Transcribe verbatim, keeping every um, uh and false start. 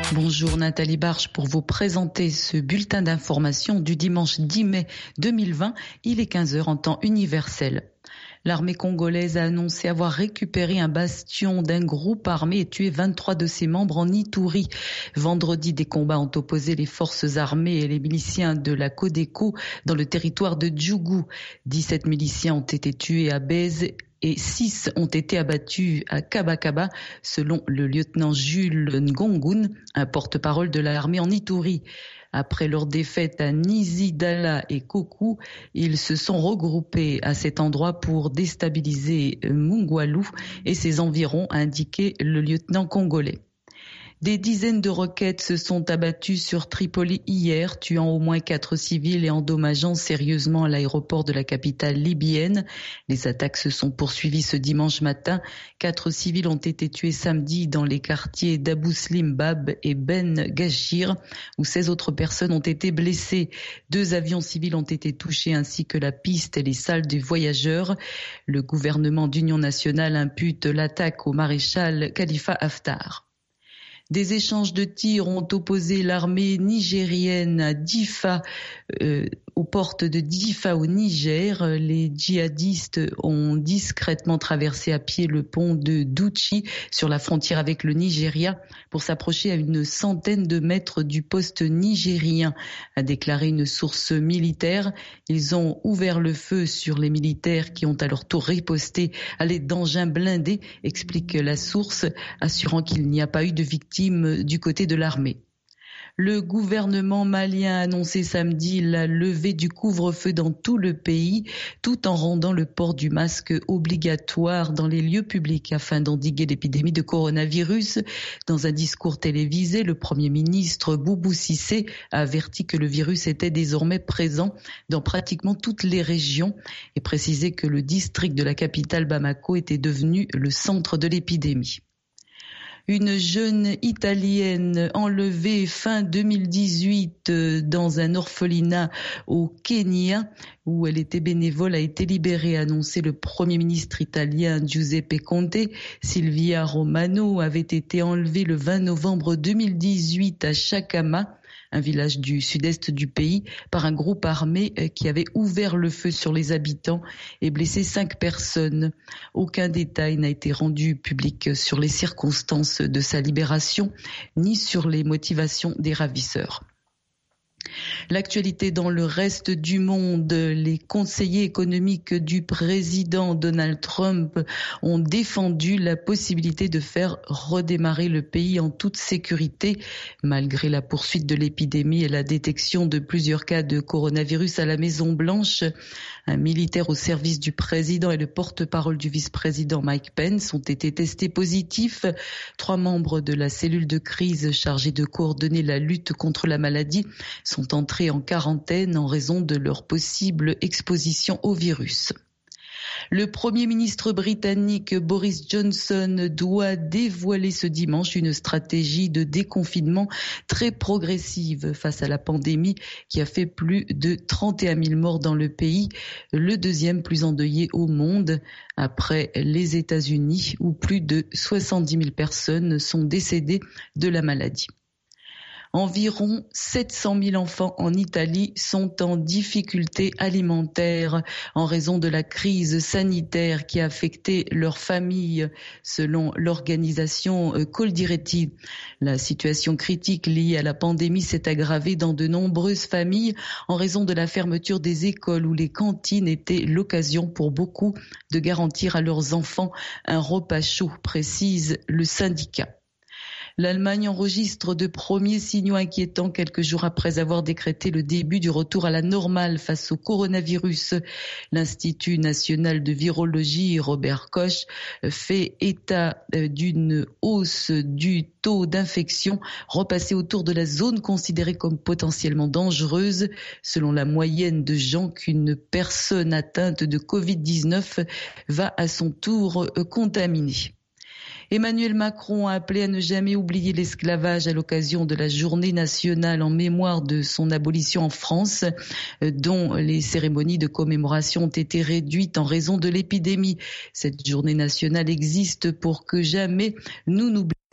Bonjour Nathalie Barche pour vous présenter ce bulletin d'information du dimanche dix mai deux mille vingt. Il est quinze heures en temps universel. L'armée congolaise a annoncé avoir récupéré un bastion d'un groupe armé et tué vingt-trois de ses membres en Ituri. Vendredi, des combats ont opposé les forces armées et les miliciens de la Codeco dans le territoire de Djougou. dix-sept miliciens ont été tués à Bèze et six ont été abattus à Kabakaba, selon le lieutenant Jules Ngongoun, un porte-parole de l'armée en Ituri. Après leur défaite à Nizidala et Kokou, ils se sont regroupés à cet endroit pour déstabiliser Mungwalu et ses environs, a indiqué le lieutenant congolais. Des dizaines de roquettes se sont abattues sur Tripoli hier, tuant au moins quatre civils et endommageant sérieusement l'aéroport de la capitale libyenne. Les attaques se sont poursuivies ce dimanche matin. Quatre civils ont été tués samedi dans les quartiers d'Abou Slimbab et Ben Gashir, où seize autres personnes ont été blessées. Deux avions civils ont été touchés ainsi que la piste et les salles des voyageurs. Le gouvernement d'union nationale impute l'attaque au maréchal Khalifa Haftar. Des échanges de tirs ont opposé l'armée nigérienne à Difa, euh, aux portes de Difa au Niger. Les djihadistes ont discrètement traversé à pied le pont de Douchi sur la frontière avec le Nigeria pour s'approcher à une centaine de mètres du poste nigérien, a déclaré une source militaire. Ils ont ouvert le feu sur les militaires qui ont à leur tour riposté à l'aide d'engins blindés, explique la source, assurant qu'il n'y a pas eu de victimes du côté de l'armée. Le gouvernement malien a annoncé samedi la levée du couvre-feu dans tout le pays, tout en rendant le port du masque obligatoire dans les lieux publics afin d'endiguer l'épidémie de coronavirus. Dans un discours télévisé, le Premier ministre Boubou Cissé a averti que le virus était désormais présent dans pratiquement toutes les régions et précisé que le district de la capitale Bamako était devenu le centre de l'épidémie. Une jeune Italienne enlevée fin deux mille dix-huit dans un orphelinat au Kenya où elle était bénévole a été libérée, a annoncé le Premier ministre italien Giuseppe Conte. Silvia Romano avait été enlevée le vingt novembre deux mille dix-huit à Chakama, un village du sud-est du pays, par un groupe armé qui avait ouvert le feu sur les habitants et blessé cinq personnes. Aucun détail n'a été rendu public sur les circonstances de sa libération, ni sur les motivations des ravisseurs. L'actualité dans le reste du monde, les conseillers économiques du président Donald Trump ont défendu la possibilité de faire redémarrer le pays en toute sécurité, malgré la poursuite de l'épidémie et la détection de plusieurs cas de coronavirus à la Maison-Blanche. Un militaire au service du président et le porte-parole du vice-président Mike Pence ont été testés positifs. Trois membres de la cellule de crise chargée de coordonner la lutte contre la maladie sont entrés en quarantaine en raison de leur possible exposition au virus. Le Premier ministre britannique Boris Johnson doit dévoiler ce dimanche une stratégie de déconfinement très progressive face à la pandémie qui a fait plus de trente et un mille morts dans le pays, le deuxième plus endeuillé au monde après les États-Unis où plus de soixante-dix mille personnes sont décédées de la maladie. Environ sept cent mille enfants en Italie sont en difficulté alimentaire en raison de la crise sanitaire qui a affecté leurs familles, selon l'organisation Coldiretti. La situation critique liée à la pandémie s'est aggravée dans de nombreuses familles en raison de la fermeture des écoles où les cantines étaient l'occasion pour beaucoup de garantir à leurs enfants un repas chaud, précise le syndicat. L'Allemagne enregistre de premiers signaux inquiétants quelques jours après avoir décrété le début du retour à la normale face au coronavirus. L'Institut national de virologie Robert Koch fait état d'une hausse du taux d'infection repassé autour de la zone considérée comme potentiellement dangereuse, selon la moyenne de gens qu'une personne atteinte de covid dix-neuf va à son tour contaminer. Emmanuel Macron a appelé à ne jamais oublier l'esclavage à l'occasion de la journée nationale en mémoire de son abolition en France, dont les cérémonies de commémoration ont été réduites en raison de l'épidémie. Cette journée nationale existe pour que jamais nous n'oublions